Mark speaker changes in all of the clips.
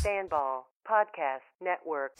Speaker 1: Fanball Podcast Network.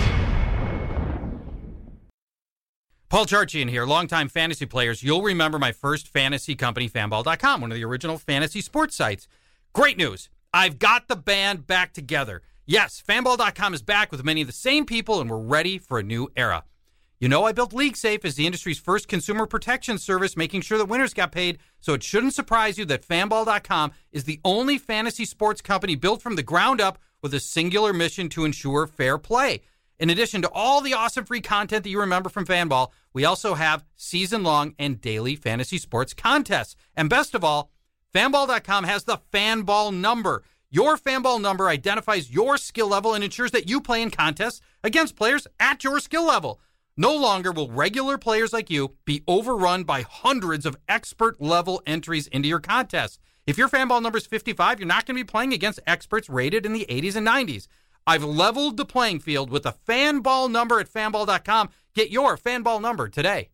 Speaker 2: Paul Charchian here, longtime fantasy players. You'll remember my first fantasy company, Fanball.com, one of the original fantasy sports sites. Great news. I've got the band back together. Yes, Fanball.com is back with many of the same people, and we're ready for a new era. You know, I built LeagueSafe as the industry's first consumer protection service, making sure that winners got paid, so it shouldn't surprise you that Fanball.com is the only fantasy sports company built from the ground up with a singular mission to ensure fair play. In addition to all the awesome free content that you remember from Fanball, we also have season-long and daily fantasy sports contests. And best of all, Fanball.com has the Fanball number. Your Fanball number identifies your skill level and ensures that you play in contests against players at your skill level. No longer will regular players like you be overrun by hundreds of expert-level entries into your contest. If your Fanball number is 55, you're not going to be playing against experts rated in the 80s and 90s. I've leveled the playing field with the Fanball number at Fanball.com. Get your Fanball number today.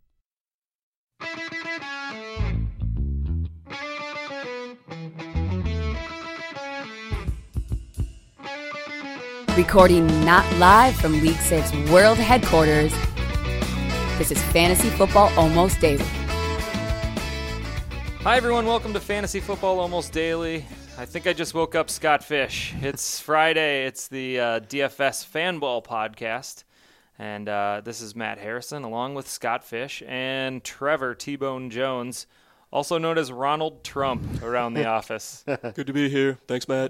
Speaker 3: Recording not live from LeagueSafe's world headquarters, this is Fantasy Football Almost Daily.
Speaker 4: Hi everyone, welcome to Fantasy Football Almost Daily. I think I just woke up Scott Fish. It's Friday. It's the DFS Fanball podcast. And this is Matt Harrison along with Scott Fish and Trevor T-Bone Jones, also known as Ronald Trump around the office.
Speaker 5: Good to be here. Thanks, Matt.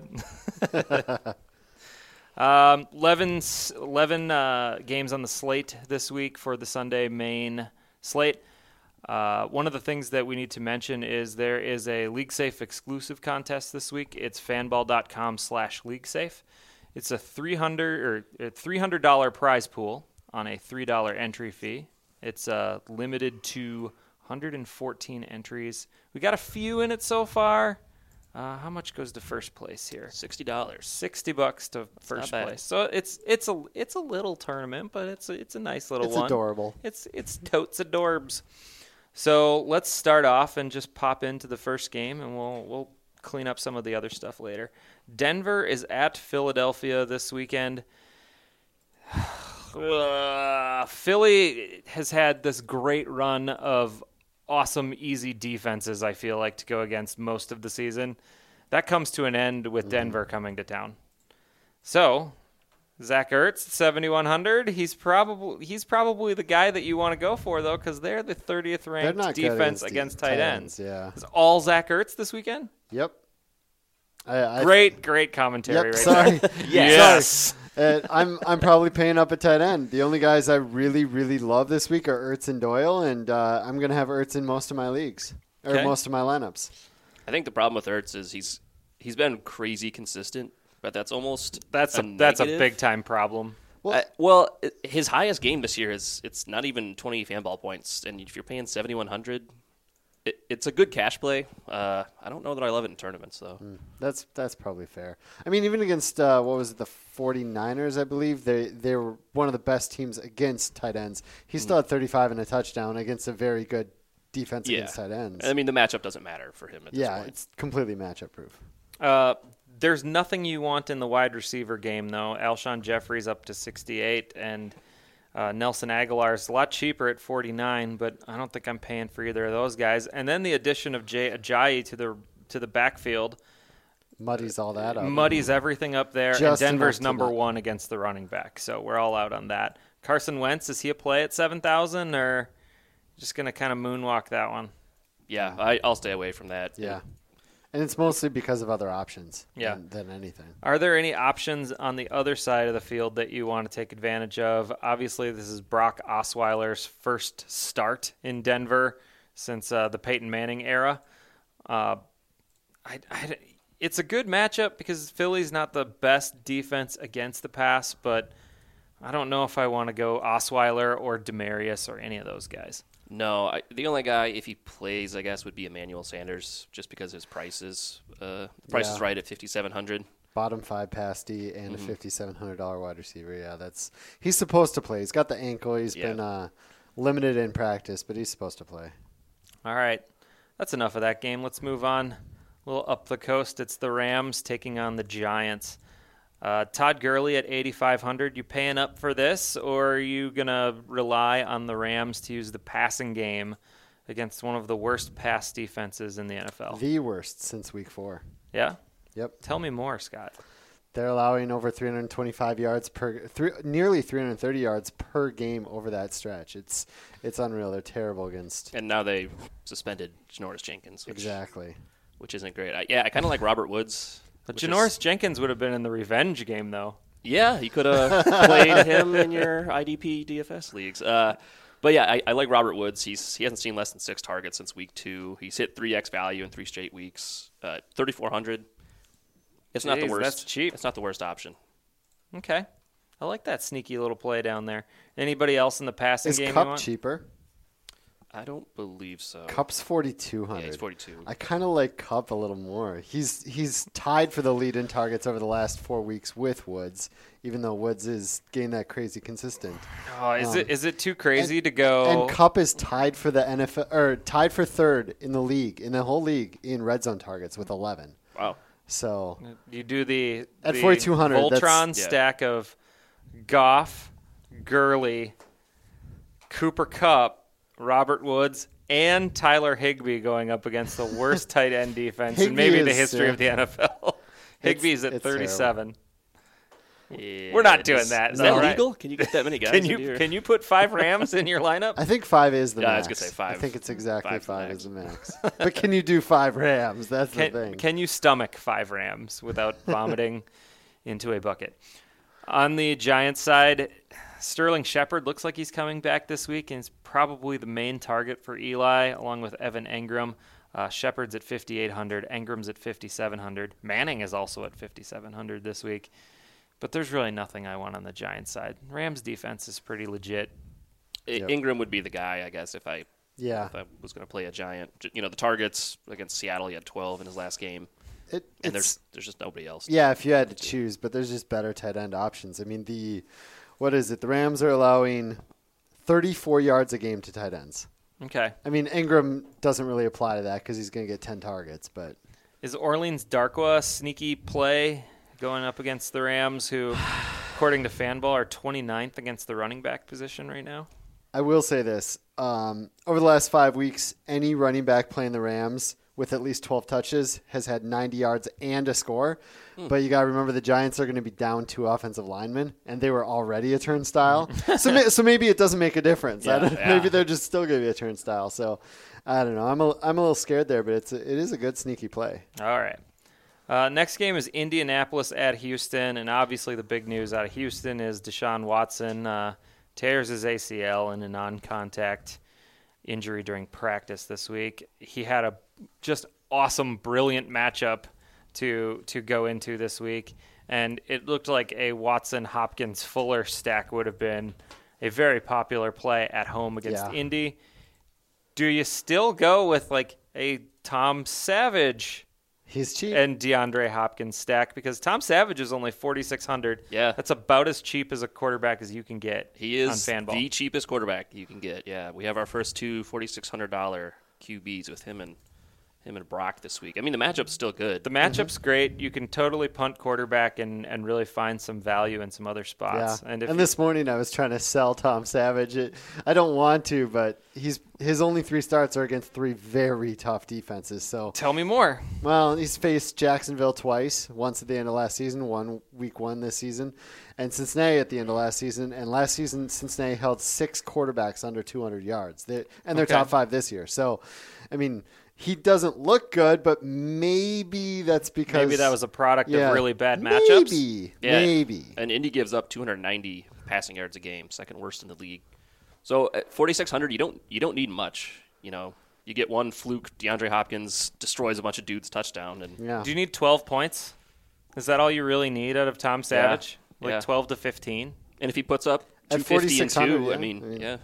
Speaker 4: 11 games on the slate this week for the Sunday main slate. One of the things that we need to mention is there is a LeagueSafe exclusive contest this week. It's fanball.com/LeagueSafe. It's a $300 prize pool on a $3 entry fee. It's limited to 114 entries. We got a few in it so far. How much goes to first place here?
Speaker 5: $60.
Speaker 4: $60 to first place. So it's a little tournament, but it's a nice little one.
Speaker 6: It's adorable.
Speaker 4: It's totes adorbs. So let's start off and just pop into the first game, and we'll clean up some of the other stuff later. Denver is at Philadelphia this weekend. Philly has had this great run of awesome, easy defenses, I feel like, to go against most of the season. That comes to an end with Denver coming to town. So Zach Ertz, 7,100. He's probably the guy that you want to go for, though, because they're the 30th ranked defense against tight ends.
Speaker 6: Yeah.
Speaker 4: Is all Zach Ertz this weekend?
Speaker 6: Yep.
Speaker 4: Great commentary right
Speaker 6: sorry.
Speaker 4: there. Yes.
Speaker 6: I'm probably paying up at tight end. The only guys I really, really love this week are Ertz and Doyle, and I'm going to have Ertz in most of my leagues, or most of my lineups.
Speaker 5: I think the problem with Ertz is he's been crazy consistent, but that's
Speaker 4: a big time problem.
Speaker 5: Well, his highest game this year it's not even 20 Fanball points, and if you're paying 7,100, it's a good cash play. I don't know that I love it in tournaments though.
Speaker 6: That's probably fair. I mean, even against the 49ers, I believe they were one of the best teams against tight ends. He still had 35 and a touchdown against a very good defense against tight ends.
Speaker 5: I mean, the matchup doesn't matter for him at this point.
Speaker 6: It's completely matchup proof.
Speaker 4: There's nothing you want in the wide receiver game, though. Alshon Jeffrey's up to 68, and Nelson Aguilar's a lot cheaper at 49, but I don't think I'm paying for either of those guys. And then the addition of Jay Ajayi to the backfield
Speaker 6: muddies all that up.
Speaker 4: Muddies everything up there, and Denver's number one against the running back, so we're all out on that. Carson Wentz, is he a play at 7,000, or just going to kind of moonwalk that one?
Speaker 5: Yeah, I'll stay away from that.
Speaker 6: Yeah. And it's mostly because of other options than anything.
Speaker 4: Are there any options on the other side of the field that you want to take advantage of? Obviously, this is Brock Osweiler's first start in Denver since the Peyton Manning era. It's a good matchup because Philly's not the best defense against the pass, but I don't know if I want to go Osweiler or Demaryius or any of those guys.
Speaker 5: No, the only guy, if he plays, I guess, would be Emmanuel Sanders, just because his price is is right at $5,700.
Speaker 6: Bottom 5 pass D and a $5,700 wide receiver. Yeah, he's supposed to play. He's got the ankle. He's been limited in practice, but he's supposed to play.
Speaker 4: All right, that's enough of that game. Let's move on. A little up the coast. It's the Rams taking on the Giants. Todd Gurley at 8,500. You paying up for this, or are you going to rely on the Rams to use the passing game against one of the worst pass defenses in the NFL?
Speaker 6: The worst since week 4.
Speaker 4: Yeah?
Speaker 6: Yep.
Speaker 4: Tell me more, Scott.
Speaker 6: They're allowing over 325 yards nearly 330 yards per game over that stretch. It's unreal. They're terrible against.
Speaker 5: And now they suspended Janoris Jenkins.
Speaker 6: Exactly.
Speaker 5: Which isn't great. I kind of like Robert Woods.
Speaker 4: But Janoris Jenkins would have been in the revenge game, though.
Speaker 5: Yeah, you could have played him in your IDP DFS leagues. But yeah, I like Robert Woods. He hasn't seen less than 6 targets since week 2. He's hit 3x value in 3 straight weeks. 3,400. It's not the worst.
Speaker 4: That's cheap.
Speaker 5: It's not the worst option.
Speaker 4: Okay. I like that sneaky little play down there. Anybody else in the passing
Speaker 6: Is
Speaker 4: game you
Speaker 6: Kupp
Speaker 4: want?
Speaker 6: cheaper?
Speaker 5: I don't believe so.
Speaker 6: Kupp's 4,200.
Speaker 5: Yeah, he's 42.
Speaker 6: I kind of like Kupp a little more. He's tied for the lead in targets over the last 4 weeks with Woods, even though Woods is getting that crazy consistent.
Speaker 4: Oh, is it too crazy to go?
Speaker 6: And Kupp is tied for the NFL or tied for 3rd in the whole league in red zone targets with 11.
Speaker 5: Wow.
Speaker 6: So
Speaker 4: You do the
Speaker 6: At 4,200,
Speaker 4: Voltron
Speaker 6: that's-
Speaker 4: stack of Goff, Gurley, Cooper Kupp, Robert Woods, and Tyler Higbee going up against the worst tight end defense in
Speaker 6: Higbee
Speaker 4: maybe the
Speaker 6: is,
Speaker 4: history of the NFL. Higbee's at
Speaker 6: it's
Speaker 4: 37.
Speaker 5: Yeah,
Speaker 4: We're not doing that.
Speaker 5: Is
Speaker 4: No,
Speaker 5: that
Speaker 4: right?
Speaker 5: legal? Can you get that many guys?
Speaker 4: Can you put 5 Rams in your lineup?
Speaker 6: I think 5 is the
Speaker 5: Yeah, I
Speaker 6: max.
Speaker 5: was gonna say 5.
Speaker 6: I think it's exactly
Speaker 5: 5 's the
Speaker 6: 5
Speaker 5: max.
Speaker 6: is the max. But can you do 5 Rams? That's the thing.
Speaker 4: Can you stomach 5 Rams without vomiting into a bucket? On the Giants side, Sterling Shepard looks like he's coming back this week, and is probably the main target for Eli, along with Evan Engram. Shepard's at 5,800. Engram's at 5,700. Manning is also at 5,700 this week. But there's really nothing I want on the Giants side. Rams defense is pretty legit.
Speaker 6: Yep.
Speaker 5: Ingram would be the guy, I guess, if I
Speaker 6: Yeah.
Speaker 5: was going to play a Giant. You know, the targets against Seattle, he had 12 in his last game. And
Speaker 6: It's
Speaker 5: there's just nobody else.
Speaker 6: Yeah, if you had to choose, but there's just better tight end options. I mean, what is it? The Rams are allowing 34 yards a game to tight ends.
Speaker 4: Okay.
Speaker 6: I mean, Ingram doesn't really apply to that because he's going to get 10 targets, but
Speaker 4: Is Orleans Darkwa a sneaky play going up against the Rams, who, according to Fanball, are 29th against the running back position right now?
Speaker 6: I will say this. Over the last 5 weeks, any running back playing the Rams with at least 12 touches has had 90 yards and a score. But you got to remember the Giants are going to be down 2 offensive linemen, and they were already a turnstile. so maybe it doesn't make a difference. Maybe they're just still going to be a turnstile. So I don't know. I'm a little scared there, but it is a good sneaky play.
Speaker 4: All right. Next game is Indianapolis at Houston, and obviously the big news out of Houston is Deshaun Watson tears his ACL in a non-contact injury during practice this week. He had a just awesome, brilliant matchup to go into this week, and it looked like a Watson-Hopkins-Fuller stack would have been a very popular play at home against Indy. Do you still go with like a Tom Savage
Speaker 6: He's cheap.
Speaker 4: and DeAndre Hopkins stack? Because Tom Savage is only 4,600.
Speaker 5: Yeah.
Speaker 4: That's about as cheap as a quarterback as you can get.
Speaker 5: He is
Speaker 4: on Fanball.
Speaker 5: the cheapest quarterback you can get. Yeah, we have our first 2 $4,600 QBs with him and Brock this week. I mean, the matchup's still good.
Speaker 4: The matchup's great. You can totally punt quarterback and really find some value in some other spots.
Speaker 6: Yeah.
Speaker 4: And
Speaker 6: And this morning I was trying to sell Tom Savage. I don't want to, but his only 3 starts are against 3 very tough defenses. So,
Speaker 4: tell me more.
Speaker 6: well, he's faced Jacksonville twice, once at the end of last season, week 1 this season, and Cincinnati at the end of last season. And last season, Cincinnati held 6 quarterbacks under 200 yards. They're top 5 this year. So, I mean, he doesn't look good, but maybe that's because
Speaker 4: Maybe that was a product of really bad matchups.
Speaker 6: Maybe.
Speaker 5: And Indy gives up 290 passing yards a game, second worst in the league. So at 4,600, you don't need much. You know, you get one fluke. DeAndre Hopkins destroys a bunch of dudes touchdown, and
Speaker 4: Do you need 12 points? Is that all you really need out of Tom Savage?
Speaker 5: Yeah.
Speaker 4: 12 to 15?
Speaker 5: and if he puts up
Speaker 6: At
Speaker 5: 250 and
Speaker 6: 4,600,
Speaker 5: 2,
Speaker 6: yeah.
Speaker 5: I mean, yeah.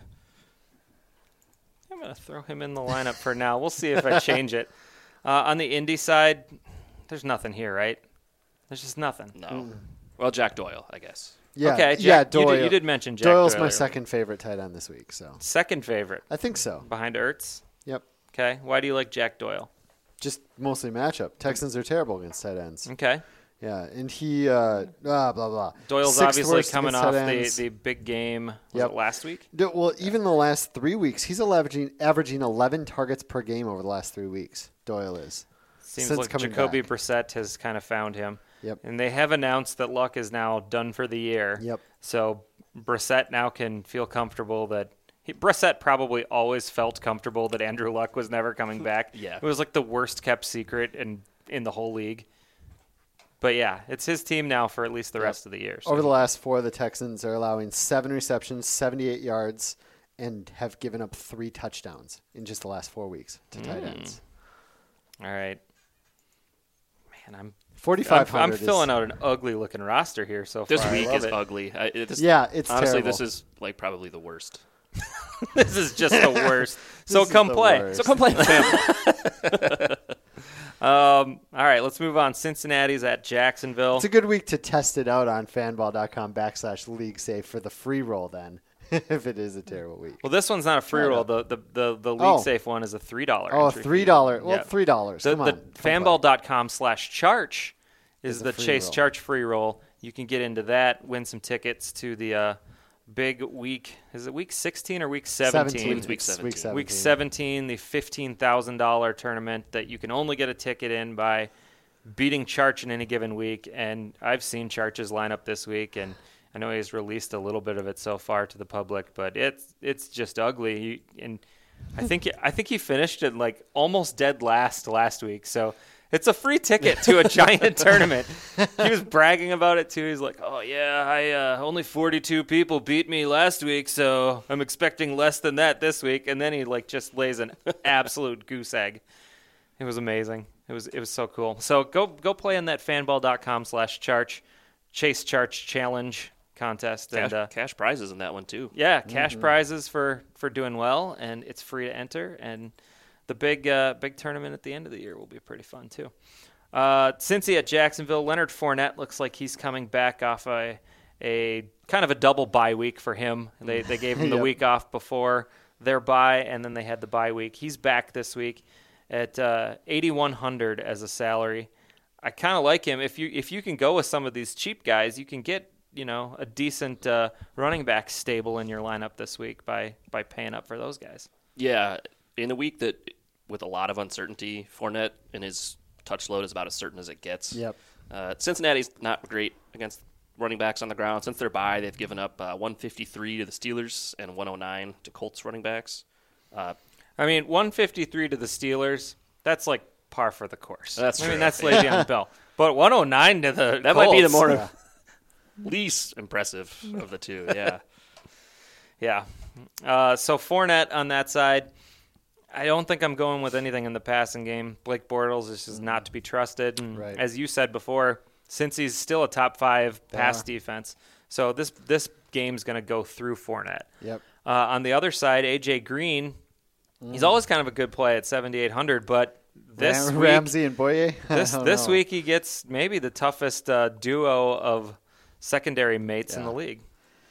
Speaker 4: I'm going to throw him in the lineup for now. We'll see if I change it. On the Indy side, there's nothing here, right? There's just nothing.
Speaker 5: No. Well, Jack Doyle, I guess.
Speaker 6: Yeah,
Speaker 4: Okay,
Speaker 6: yeah,
Speaker 4: Jack,
Speaker 6: Doyle.
Speaker 4: you did mention Jack
Speaker 6: Doyle's
Speaker 4: Doyle
Speaker 6: my
Speaker 4: earlier.
Speaker 6: second favorite tight end this week, so
Speaker 4: Second favorite
Speaker 6: I think so.
Speaker 4: behind Ertz.
Speaker 6: Yep.
Speaker 4: Okay. Why do you like Jack Doyle?
Speaker 6: Just mostly matchup. Texans are terrible against tight ends.
Speaker 4: Okay.
Speaker 6: Yeah, and he blah blah.
Speaker 4: Doyle's
Speaker 6: Sixth
Speaker 4: obviously
Speaker 6: worst
Speaker 4: coming
Speaker 6: against
Speaker 4: off
Speaker 6: tight ends.
Speaker 4: the big game was
Speaker 6: Yep.
Speaker 4: it last week?
Speaker 6: Well, even the last 3 weeks, he's averaging 11 targets per game over the last 3 weeks. Doyle is.
Speaker 4: Seems
Speaker 6: Since
Speaker 4: like
Speaker 6: coming
Speaker 4: Jacoby
Speaker 6: back.
Speaker 4: Brissett has kind of found him.
Speaker 6: Yep.
Speaker 4: And they have announced that Luck is now done for the year.
Speaker 6: Yep.
Speaker 4: So Brissett now can feel comfortable that Brissett probably always felt comfortable that Andrew Luck was never coming back.
Speaker 5: Yeah.
Speaker 4: It was like the worst kept secret in the whole league. But yeah, it's his team now for at least the rest of the year. So.
Speaker 6: Over the last 4, the Texans are allowing 7 receptions, 78 yards, and have given up 3 touchdowns in just the last 4 weeks to tight ends.
Speaker 4: All right. Man, I'm
Speaker 6: 4,500.
Speaker 4: filling out an ugly looking roster here so far.
Speaker 5: This
Speaker 4: I
Speaker 5: week
Speaker 4: love
Speaker 5: is
Speaker 4: it.
Speaker 5: ugly.
Speaker 6: Yeah, it's
Speaker 5: honestly,
Speaker 6: terrible.
Speaker 5: this is like probably the worst.
Speaker 4: This is just the worst. So
Speaker 6: This is
Speaker 4: come
Speaker 6: the
Speaker 4: play.
Speaker 6: worst.
Speaker 5: So come play Fanball.
Speaker 4: All right, let's move on. Cincinnati's at Jacksonville.
Speaker 6: It's a good week to test it out on fanball.com/league safe for the free roll then, if it is a terrible week.
Speaker 4: Well, this one's not a free
Speaker 6: Why
Speaker 4: roll.
Speaker 6: not?
Speaker 4: The league
Speaker 6: Oh.
Speaker 4: safe one is a $3.
Speaker 6: Oh,
Speaker 4: entry fee.
Speaker 6: $3. Well,
Speaker 4: Yeah.
Speaker 6: $3.
Speaker 4: The,
Speaker 6: Come
Speaker 4: the
Speaker 6: on. Come
Speaker 4: fanball.com/charge is
Speaker 6: Is a
Speaker 4: the
Speaker 6: free
Speaker 4: Chase
Speaker 6: roll.
Speaker 4: Charge free roll. You can get into that, win some tickets to the big week. Is it week 16 or week 17?
Speaker 5: It's week 17.
Speaker 4: Week 17, the $15,000 tournament that you can only get a ticket in by beating Charch in any given week. And I've seen Charch's lineup this week, and I know he's released a little bit of it so far to the public, but it's just ugly. And I think he finished it like almost dead last week. So it's a free ticket to a giant tournament. He was bragging about it too. He's like, "Oh yeah, I only 42 people beat me last week, so I'm expecting less than that this week." And then he like just lays an absolute goose egg. It was amazing. It was so cool. So go play in that fanball.com/charge Chase Charge Challenge contest and
Speaker 5: Cash prizes in that one too.
Speaker 4: yeah, cash prizes for doing well, and it's free to enter. And the big tournament at the end of the year will be pretty fun too. Cincy at Jacksonville, Leonard Fournette looks like he's coming back off a kind of a double bye week for him. They gave him the
Speaker 6: Yep.
Speaker 4: week off before their bye, and then they had the bye week. He's back this week at $8,100 as a salary. I kind of like him. If you can go with some of these cheap guys, you can get a decent running back stable in your lineup this week by paying up for those guys.
Speaker 5: Yeah, in a week that with a lot of uncertainty, Fournette and his touch load is about as certain as it gets.
Speaker 6: Yep.
Speaker 5: Cincinnati's not great against running backs on the ground. Since they're bye, they've given up 153 to the Steelers and 109 to Colts running backs.
Speaker 4: I mean, 153 to the Steelers, that's like par for the course.
Speaker 5: That's
Speaker 4: I mean,
Speaker 5: true.
Speaker 4: that's Le'Veon Bell. But 109 to the
Speaker 5: That
Speaker 4: Colts,
Speaker 5: might be the more least impressive of the two. Yeah.
Speaker 4: Yeah. So Fournette on that side, I don't think I'm going with anything in the passing game. Blake Bortles is just not to be trusted. And
Speaker 6: Right.
Speaker 4: as you said before, since he's still a top 5 pass defense, so this game's going to go through Fournette.
Speaker 6: Yep.
Speaker 4: On the other side, A.J. Green, he's always kind of a good play at 7,800, but this week,
Speaker 6: Ramsey and Boye.
Speaker 4: this week he gets maybe the toughest duo of secondary mates in the league.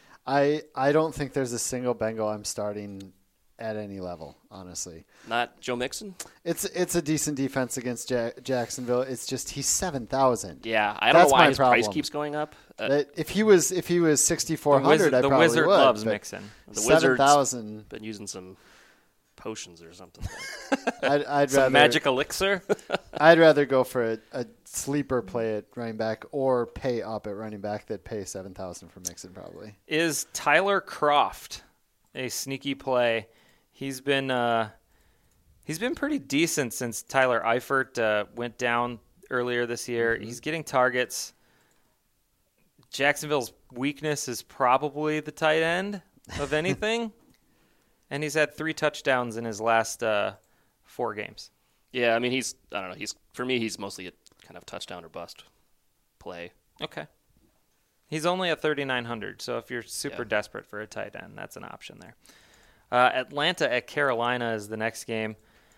Speaker 6: I don't think there's a single Bengal I'm starting at any level, honestly.
Speaker 5: Not Joe Mixon?
Speaker 6: It's a decent defense against Jacksonville. It's just he's 7,000.
Speaker 5: Yeah, I don't
Speaker 6: That's
Speaker 5: know why
Speaker 6: my
Speaker 5: his price
Speaker 6: problem.
Speaker 5: keeps going up.
Speaker 6: If he was 6,400, I
Speaker 4: The
Speaker 6: probably
Speaker 4: Wizard
Speaker 6: would.
Speaker 4: loves
Speaker 6: but
Speaker 4: Mixon.
Speaker 5: The Wizards
Speaker 6: 7,000.
Speaker 5: been using some potions or something.
Speaker 6: I'd
Speaker 4: Some
Speaker 6: rather
Speaker 4: magic elixir.
Speaker 6: I'd rather go for a sleeper play at running back or pay up at running back that pay 7,000 for Mixon probably.
Speaker 4: Is Tyler Kroft a sneaky play? He's been pretty decent since Tyler Eifert went down earlier this year.
Speaker 6: Mm-hmm.
Speaker 4: He's getting targets. Jacksonville's weakness is probably the tight end of anything, and he's had 3 touchdowns in his last 4 games.
Speaker 5: Yeah, I mean, I don't know. For me, he's mostly a kind of touchdown or bust play.
Speaker 4: Okay. He's only at 3,900, so if you're super
Speaker 5: Yeah.
Speaker 4: desperate for a tight end, that's an option there. Atlanta at Carolina is the next game.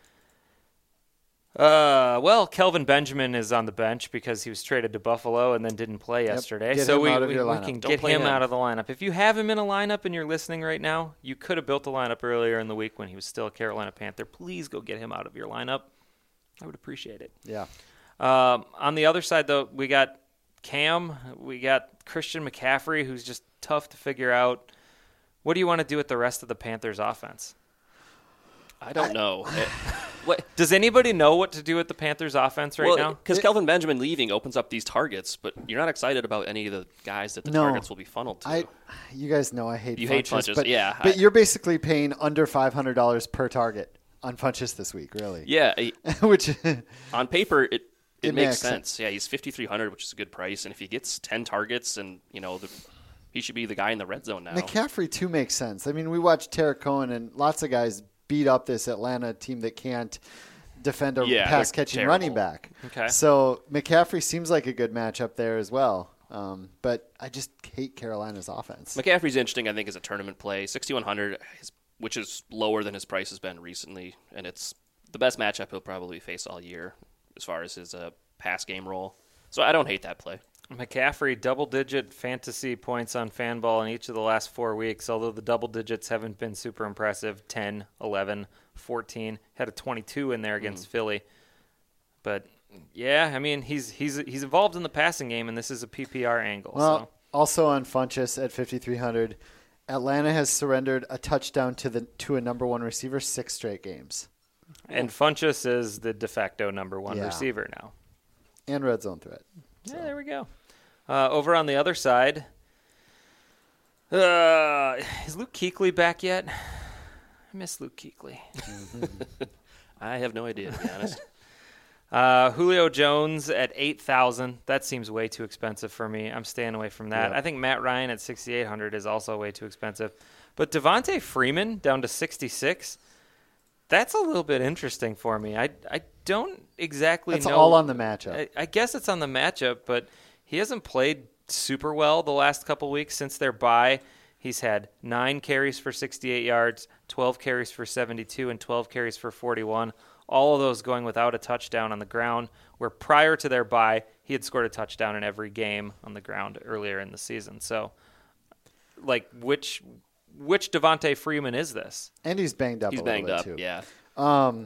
Speaker 4: Well, Kelvin Benjamin is on the bench because he was traded to Buffalo and then didn't play yesterday.
Speaker 6: Get
Speaker 4: so
Speaker 6: him
Speaker 4: we
Speaker 6: out of your
Speaker 4: we
Speaker 6: lineup.
Speaker 4: can
Speaker 5: Don't
Speaker 4: get
Speaker 5: play
Speaker 4: him
Speaker 5: him.
Speaker 4: out of the lineup. If you have him in a lineup and you're listening right now, you could have built a lineup earlier in the week when he was still a Carolina Panther. Please go get him out of your lineup. I would appreciate it.
Speaker 6: Yeah.
Speaker 4: On the other side, though, we got Cam. We got Christian McCaffrey, who's just tough to figure out. What do you want to do with the rest of the Panthers offense?
Speaker 5: I don't know. What?
Speaker 4: Does anybody know what to do with the Panthers offense right now?
Speaker 5: Because Kelvin Benjamin leaving opens up these targets, but you're not excited about any of the guys that the targets will be funneled to.
Speaker 6: You guys know I hate
Speaker 5: You
Speaker 6: Funchess,
Speaker 5: hate Funchess,
Speaker 6: but,
Speaker 5: yeah.
Speaker 6: But you're basically paying under $500 per target on Funchess this week, really.
Speaker 5: Yeah.
Speaker 6: Which
Speaker 5: On paper, it
Speaker 6: It
Speaker 5: makes
Speaker 6: makes
Speaker 5: sense. Yeah, he's $5,300, which is a good price. And if he gets 10 targets and, he should be the guy in the red zone now.
Speaker 6: McCaffrey, too, makes sense. I mean, we watched Tarek Cohen and lots of guys beat up this Atlanta team that can't defend a pass-catching running back.
Speaker 4: Okay.
Speaker 6: So McCaffrey seems like a good matchup there as well. But I just hate Carolina's offense.
Speaker 5: McCaffrey's interesting, I think, as a tournament play. 6,100, which is lower than his price has been recently. And it's the best matchup he'll probably face all year as far as his pass game role. So I don't hate that play.
Speaker 4: McCaffrey, double-digit fantasy points on FanBall in each of the last 4 weeks, although the double digits haven't been super impressive. 10, 11, 14. Had a 22 in there against Philly. But, yeah, I mean, he's involved in the passing game, and this is a PPR angle.
Speaker 6: Well, also on Funchess at 5,300, Atlanta has surrendered a touchdown to a number one receiver 6 straight games.
Speaker 4: And Funchess is the de facto number one
Speaker 6: Yeah.
Speaker 4: receiver now.
Speaker 6: And red zone threat.
Speaker 4: Yeah, there we go. Over on the other side, is Luke Kuechly back yet? I miss Luke Kuechly.
Speaker 5: I have no idea, to be honest.
Speaker 4: Julio Jones at 8,000. That seems way too expensive for me. I'm staying away from that.
Speaker 6: Yeah.
Speaker 4: I think Matt Ryan at 6,800 is also way too expensive. But Devontae Freeman down to 66. That's a little bit interesting for me. I don't exactly
Speaker 6: That's
Speaker 4: know.
Speaker 6: all on the matchup.
Speaker 4: I guess it's on the matchup, but he hasn't played super well the last couple weeks since their bye. He's had 9 carries for 68 yards, 12 carries for 72, and 12 carries for 41. All of those going without a touchdown on the ground, where prior to their bye, he had scored a touchdown in every game on the ground earlier in the season. So, which Devontae Freeman is this?
Speaker 6: And he's banged up
Speaker 5: He's
Speaker 6: a little
Speaker 5: banged
Speaker 6: bit
Speaker 5: up,
Speaker 6: too.
Speaker 5: yeah.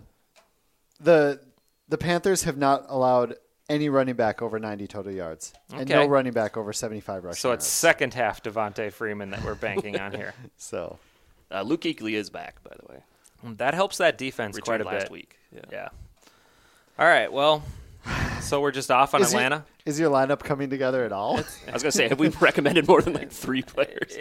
Speaker 6: The Panthers have not allowed any running back over 90 total yards. And
Speaker 4: Okay.
Speaker 6: no running back over 75 rushing
Speaker 4: So it's
Speaker 6: yards.
Speaker 4: second half Devontae Freeman that we're banking on here.
Speaker 6: So
Speaker 5: Luke Kuechly is back, by the way.
Speaker 4: That helps that defense quite a
Speaker 5: Returned last
Speaker 4: bit.
Speaker 5: week.
Speaker 4: Yeah. All right. Well, so we're just off on
Speaker 6: Is
Speaker 4: Atlanta.
Speaker 6: is your lineup coming together at all?
Speaker 5: I was going to say, have we recommended more than 3 players?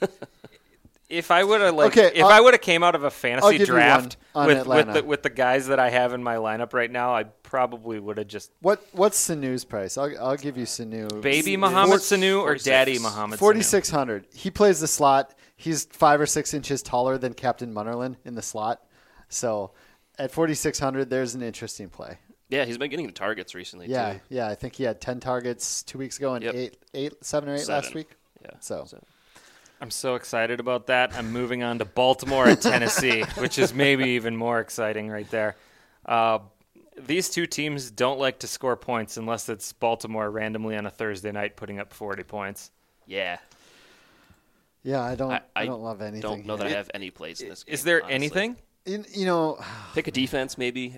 Speaker 4: If I would have
Speaker 6: Okay,
Speaker 4: I would have came out of a
Speaker 6: I'll
Speaker 4: fantasy
Speaker 6: give you
Speaker 4: draft
Speaker 6: one on Atlanta.
Speaker 4: with the guys that I have in my lineup right now, I probably would have just
Speaker 6: What's Sanu's price? I'll give you Sanu.
Speaker 4: baby Mohamed Sanu or
Speaker 5: 46.
Speaker 4: daddy Mohamed Sanu.
Speaker 6: 4,600. He plays the slot. He's 5 or 6 inches taller than Captain Munnerlin in the slot. So at 4,600, there's an interesting play.
Speaker 5: Yeah, he's been getting the targets recently,
Speaker 6: Yeah,
Speaker 5: too.
Speaker 6: yeah. I think he had 10 targets 2 weeks ago and
Speaker 5: Yep.
Speaker 6: 7 or 8 last
Speaker 5: 7.
Speaker 6: week.
Speaker 5: Yeah.
Speaker 6: So
Speaker 4: I'm so excited about that. I'm moving on to Baltimore at Tennessee, which is maybe even more exciting right there. These two teams don't like to score points unless it's Baltimore randomly on a Thursday night putting up 40 points.
Speaker 5: Yeah.
Speaker 6: yeah, I don't
Speaker 5: I
Speaker 6: love anything.
Speaker 5: Don't know that I
Speaker 6: here.
Speaker 5: have any plays in this game.
Speaker 4: Is there
Speaker 5: honestly.
Speaker 4: anything?
Speaker 6: You know,
Speaker 5: Pick a defense, maybe.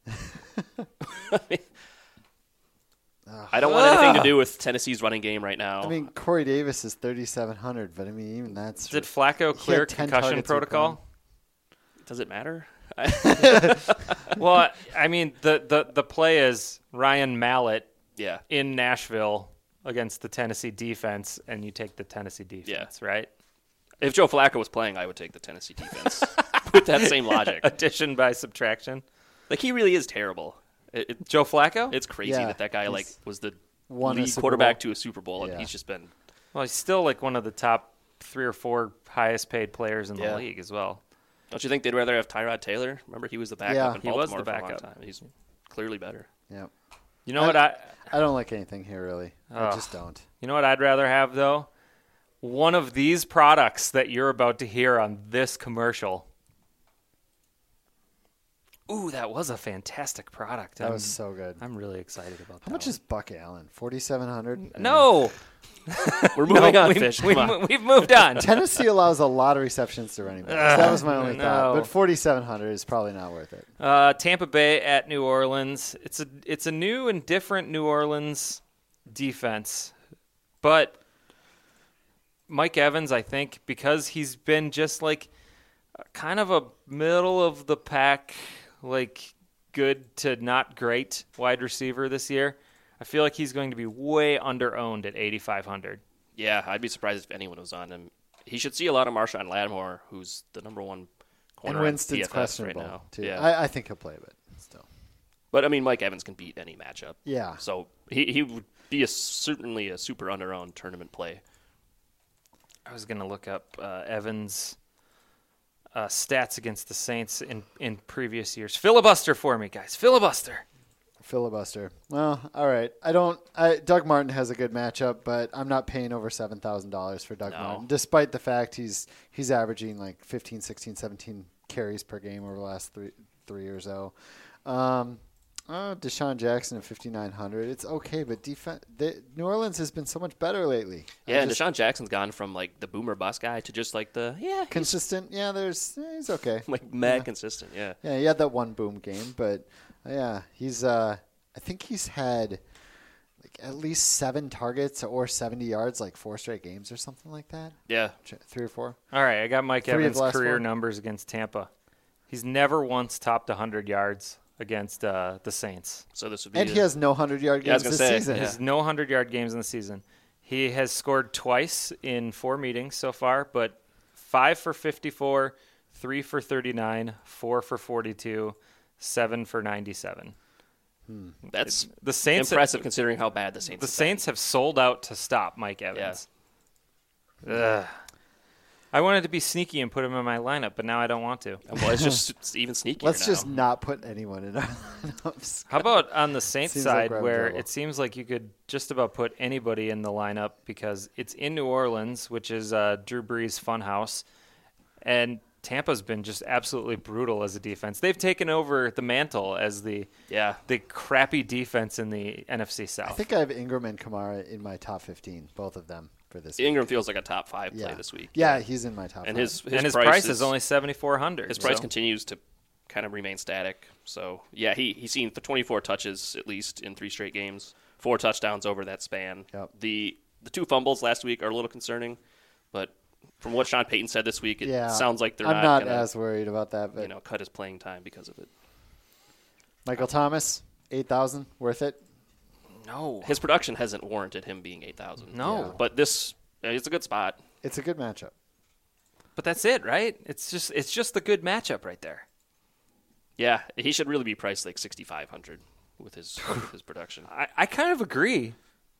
Speaker 5: I don't want anything to do with Tennessee's running game right now.
Speaker 6: I mean, Corey Davis is 3,700, but I mean, even that's
Speaker 4: Did Flacco
Speaker 6: He
Speaker 4: clear
Speaker 6: had 10
Speaker 4: concussion
Speaker 6: targets
Speaker 4: protocol?
Speaker 5: Does it matter?
Speaker 4: Well, I mean, the play is Ryan Mallett
Speaker 5: Yeah.
Speaker 4: in Nashville against the Tennessee defense, and you take the Tennessee defense, right?
Speaker 5: If Joe Flacco was playing, I would take the Tennessee defense with that same logic.
Speaker 4: Addition by subtraction.
Speaker 5: Like, he really is terrible.
Speaker 4: Joe Flacco?
Speaker 5: It's crazy
Speaker 6: Yeah,
Speaker 5: that guy
Speaker 6: he's
Speaker 5: was the
Speaker 6: won a
Speaker 5: lead
Speaker 6: Super
Speaker 5: quarterback
Speaker 6: Bowl.
Speaker 5: to a Super Bowl, and
Speaker 6: Yeah.
Speaker 5: he's just been.
Speaker 4: Well, he's still like one of the top 3 or 4 highest paid players in the
Speaker 5: Yeah.
Speaker 4: league as well.
Speaker 5: Don't you think they'd rather have Tyrod Taylor? Remember, he was the backup
Speaker 6: Yeah.
Speaker 5: in
Speaker 4: He
Speaker 5: Baltimore
Speaker 4: was the
Speaker 5: for a long
Speaker 4: backup.
Speaker 5: time. He's clearly better.
Speaker 6: Yeah.
Speaker 4: You know what I
Speaker 6: don't like anything here, really. I
Speaker 4: Ugh.
Speaker 6: just don't.
Speaker 4: You know what I'd rather have though? One of these products that you're about to hear on this commercial. Ooh, that was a fantastic product.
Speaker 6: That was so good.
Speaker 4: I'm really excited about that.
Speaker 6: How much is Buck Allen? 4,700?
Speaker 4: No.
Speaker 5: We're moving on,
Speaker 4: we've,
Speaker 5: Fish.
Speaker 4: we've,
Speaker 5: Come on.
Speaker 4: we've moved on.
Speaker 6: Tennessee allows a lot of receptions to running backs. That was my only
Speaker 4: no.
Speaker 6: thought. But 4,700 is probably not worth it.
Speaker 4: Tampa Bay at New Orleans. It's a new and different New Orleans. defense. But Mike Evans, I think, because he's been just like kind of a middle of the pack, like good to not great wide receiver this year, I feel like he's going to be way under-owned at 8,500.
Speaker 5: Yeah, I'd be surprised if anyone was on him. He should see a lot of Marshawn Lattimore, who's the number one corner
Speaker 6: And Winston's
Speaker 5: on DFS
Speaker 6: questionable,
Speaker 5: right now.
Speaker 6: too.
Speaker 5: Yeah.
Speaker 6: I think he'll play, but still.
Speaker 5: But, I mean, Mike Evans can beat any matchup.
Speaker 6: Yeah.
Speaker 5: So he would be certainly a super under-owned tournament play.
Speaker 4: I was going to look up Evans' stats against the Saints in previous years. Filibuster for me, guys. Filibuster.
Speaker 6: Well, all right. Doug Martin has a good matchup, but I'm not paying over $7,000 for Doug Martin, despite the fact he's averaging like 15, 16, 17 carries per game over the last three or so. Deshaun Jackson at 5,900. It's okay, but New Orleans has been so much better lately.
Speaker 5: Yeah, and Deshaun Jackson's gone from like the boomer bust guy to just like
Speaker 6: consistent. Yeah, he's okay.
Speaker 5: Like mad consistent. Yeah.
Speaker 6: Yeah, he had that one boom game, but yeah, he's I think he's had like at least 7 targets or 70 yards like 4 straight games or something like that.
Speaker 5: Yeah.
Speaker 6: 3 or 4.
Speaker 4: All right, I got Mike
Speaker 6: 3 of
Speaker 4: Evans'
Speaker 6: the last
Speaker 4: career
Speaker 6: 4.
Speaker 4: numbers against Tampa. He's never once topped 100 yards against the Saints.
Speaker 5: So this would be.
Speaker 6: And he has no 100-yard
Speaker 5: Yeah, I was
Speaker 6: games
Speaker 5: gonna
Speaker 6: this
Speaker 5: say,
Speaker 6: season.
Speaker 5: yeah.
Speaker 4: There's no 100-yard games in the season. He has scored twice in 4 meetings so far, but 5 for 54, 3 for 39, 4 for 42, 7 for 97.
Speaker 5: That's
Speaker 4: The Saints
Speaker 5: impressive considering how bad the Saints.
Speaker 4: The Saints have sold out to stop Mike Evans. Ugh. I wanted to be sneaky and put him in my lineup, but now I don't want to.
Speaker 5: Well, it's even sneakier.
Speaker 6: Let's
Speaker 5: now.
Speaker 6: just not put anyone in our lineups.
Speaker 4: How about on the Saints
Speaker 6: Seems like
Speaker 4: side,
Speaker 6: we're having
Speaker 4: where
Speaker 6: trouble.
Speaker 4: it seems like you could just about put anybody in the lineup because it's in New Orleans, which is Drew Brees' funhouse, and Tampa's been just absolutely brutal as a defense. They've taken over the mantle as the crappy defense in the NFC South.
Speaker 6: I think I have Ingram and Kamara in my top 15, both of them for this week.
Speaker 5: Ingram feels like a top 5 play this week.
Speaker 6: Yeah, he's in my top 5.
Speaker 5: And his
Speaker 4: price is only $7,400.
Speaker 5: His price continues to kind of remain static. So yeah, he's seen 24 touches at least in 3 straight games, 4 touchdowns over that span.
Speaker 6: Yep.
Speaker 5: The 2 fumbles last week are a little concerning, but from what Sean Payton said this week, it sounds like they're
Speaker 6: I'm
Speaker 5: not
Speaker 6: not
Speaker 5: gonna,
Speaker 6: as worried about that. But
Speaker 5: cut his playing time because of it.
Speaker 6: Michael Thomas, 8,000, worth it.
Speaker 4: No.
Speaker 5: His production hasn't warranted him being 8,000.
Speaker 4: No.
Speaker 6: Yeah.
Speaker 5: But it's a good spot.
Speaker 6: It's a good matchup.
Speaker 4: But that's it, right? It's just the good matchup right there.
Speaker 5: Yeah, he should really be priced like 6,500 with his production.
Speaker 4: I kind of agree.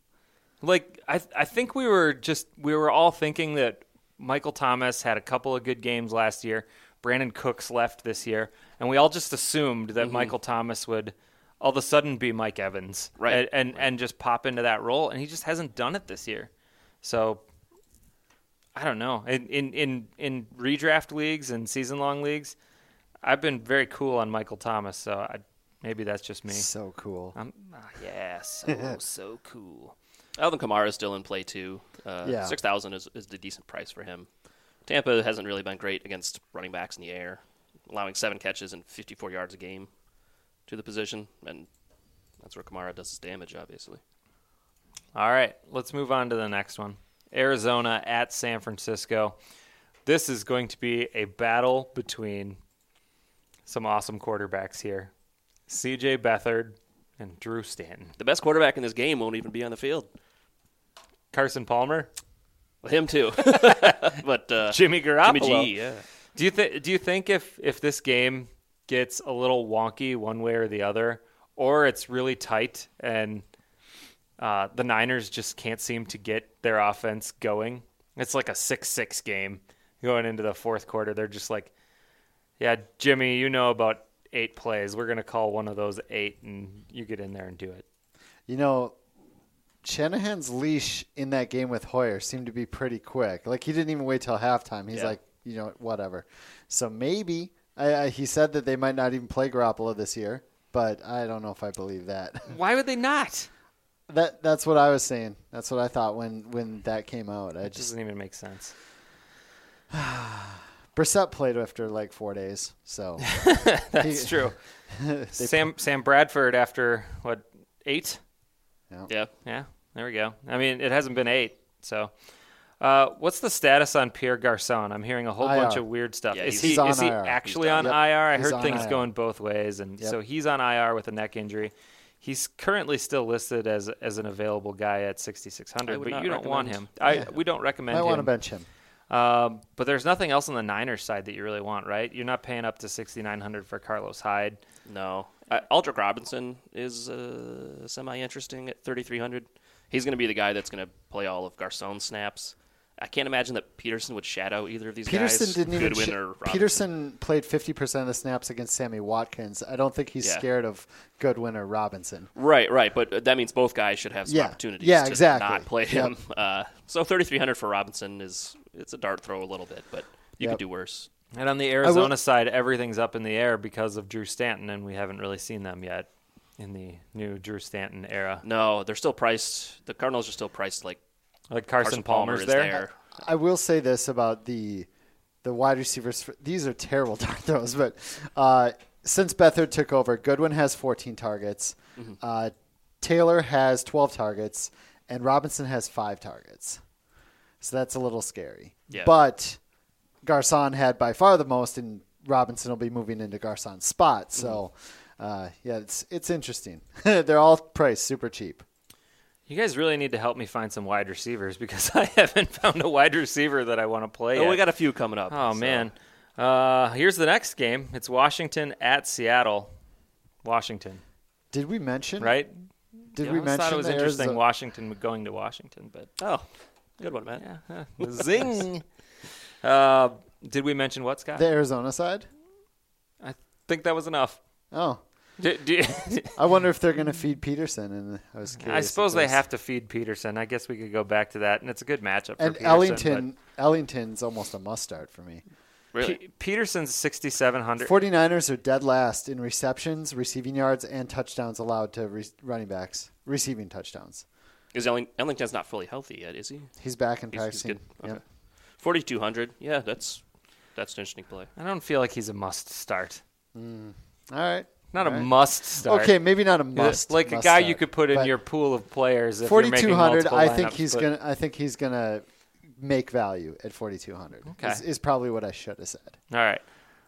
Speaker 4: Like I think we were all thinking that Michael Thomas had a couple of good games last year. Brandon Cooks left this year, and we all just assumed that Michael Thomas would all of a sudden be Mike Evans,
Speaker 5: right?
Speaker 4: And just pop into that role, and he just hasn't done it this year. So I don't know. In redraft leagues and season-long leagues, I've been very cool on Michael Thomas, so maybe that's just me.
Speaker 6: So cool.
Speaker 4: So cool.
Speaker 5: Alvin Kamara is still in play too. 6,000 is the decent price for him. Tampa hasn't really been great against running backs in the air, allowing 7 catches and 54 yards a game to the position, and that's where Kamara does his damage, obviously.
Speaker 4: All right, let's move on to the next one. Arizona at San Francisco. This is going to be a battle between some awesome quarterbacks here. C.J. Beathard and Drew Stanton.
Speaker 5: The best quarterback in this game won't even be on the field.
Speaker 4: Carson Palmer?
Speaker 5: Well, him too. But
Speaker 4: Jimmy Garoppolo.
Speaker 5: Jimmy G, yeah.
Speaker 4: Do you think if this game gets a little wonky one way or the other, or it's really tight and the Niners just can't seem to get their offense going, it's like a 6-6 game going into the fourth quarter. They're just like, yeah, Jimmy, you know about 8 plays. We're going to call one of those 8, and you get in there and do it.
Speaker 6: You know, Shanahan's leash in that game with Hoyer seemed to be pretty quick. Like, he didn't even wait till halftime. He's like, whatever. So maybe he said that they might not even play Garoppolo this year, but I don't know if I believe that.
Speaker 4: Why would they not?
Speaker 6: That's what I was saying. That's what I thought when that came out.
Speaker 4: It doesn't even make sense.
Speaker 6: Brissett played after like 4 days, so
Speaker 4: That's true. Sam Bradford after, 8?
Speaker 5: Yeah.
Speaker 4: Yeah. There we go. I mean, it hasn't been 8, so. What's the status on Pierre Garçon? I'm hearing a whole bunch of weird stuff.
Speaker 5: Yeah,
Speaker 4: is
Speaker 5: he's
Speaker 4: he
Speaker 6: on
Speaker 4: is he
Speaker 6: IR.
Speaker 4: actually on
Speaker 6: Yep.
Speaker 4: IR? I
Speaker 6: He's
Speaker 4: heard
Speaker 6: on
Speaker 4: things
Speaker 6: IR.
Speaker 4: going both ways, and so he's on IR with a neck injury. He's currently still listed as an available guy at 6,600,
Speaker 5: would
Speaker 4: but
Speaker 5: not
Speaker 4: you don't want
Speaker 5: recommend.
Speaker 4: him. We don't recommend
Speaker 6: I
Speaker 4: him.
Speaker 6: want to bench him.
Speaker 4: But there's nothing else on the Niners side that you really want, right? You're not paying up to 6,900 for Carlos Hyde.
Speaker 5: No. Aldrick Robinson is semi-interesting at 3,300. He's going to be the guy that's going to play all of Garçon's snaps. I can't imagine that Peterson would shadow either of these guys.
Speaker 6: Didn't even.
Speaker 5: Goodwin or Robinson.
Speaker 6: Peterson played 50% of the snaps against Sammy Watkins. I don't think he's scared of Goodwin or Robinson.
Speaker 5: Right. But that means both guys should have some opportunities to
Speaker 6: exactly.
Speaker 5: not play him. So 3,300 for Robinson it's a dart throw a little bit, but you could do worse.
Speaker 4: And on the Arizona side, everything's up in the air because of Drew Stanton, and we haven't really seen them yet in the new Drew Stanton era.
Speaker 5: No, they're still priced. The Cardinals are still priced like
Speaker 4: Carson Palmer's
Speaker 5: is
Speaker 4: there.
Speaker 6: I will say this about the wide receivers. These are terrible dart throws, but since Beathard took over, Goodwin has 14 targets. Taylor has 12 targets, and Robinson has 5 targets. So that's a little scary.
Speaker 5: Yeah.
Speaker 6: But Garçon had by far the most, and Robinson will be moving into Garçon's spot. So, it's interesting. They're all priced super cheap.
Speaker 4: You guys really need to help me find some wide receivers because I haven't found a wide receiver that I want to play yet.
Speaker 5: We got a few coming up.
Speaker 4: Oh,
Speaker 5: so.
Speaker 4: man. Here's the next game. It's Washington at Seattle. Washington,
Speaker 6: Did we mention?
Speaker 4: right?
Speaker 6: Did
Speaker 4: I
Speaker 6: we
Speaker 4: always
Speaker 6: mention
Speaker 4: thought it was
Speaker 6: the
Speaker 4: interesting
Speaker 6: Arizona-
Speaker 4: Washington going to Washington, but
Speaker 5: Oh, good one, man.
Speaker 4: zing. Did we mention what, Scott?
Speaker 6: the Arizona side?
Speaker 4: I think that was enough.
Speaker 6: Oh,
Speaker 4: Do you-
Speaker 6: I wonder if they're going to feed Peterson. And I was curious.
Speaker 4: I suppose
Speaker 6: if
Speaker 4: they
Speaker 6: there's-
Speaker 4: have to feed Peterson. I guess we could go back to that, and it's a good matchup for
Speaker 6: And
Speaker 4: Peterson.
Speaker 6: Ellington's almost a must start for me.
Speaker 5: Really?
Speaker 4: Peterson's 6,700.
Speaker 6: 49ers are dead last in receptions, receiving yards, and touchdowns allowed to running backs, receiving touchdowns.
Speaker 5: Is Ellington's not fully healthy yet, is he?
Speaker 6: He's back in
Speaker 5: He's
Speaker 6: practicing.
Speaker 5: good. Okay.
Speaker 6: Yep.
Speaker 5: 4,200. Yeah, that's an interesting play.
Speaker 4: I don't feel like he's a must start.
Speaker 6: All right.
Speaker 4: Not
Speaker 6: All
Speaker 4: a
Speaker 6: right.
Speaker 4: must start.
Speaker 6: Okay, maybe not a must.
Speaker 4: Like a
Speaker 6: must
Speaker 4: guy
Speaker 6: start,
Speaker 4: you could put in
Speaker 6: but
Speaker 4: your pool of players if you're making
Speaker 6: 4,200.
Speaker 4: multiple
Speaker 6: I think
Speaker 4: lineups, but-
Speaker 6: I think he's gonna make value at 4,200.
Speaker 4: Okay.
Speaker 6: Is probably what I should have said.
Speaker 4: All right.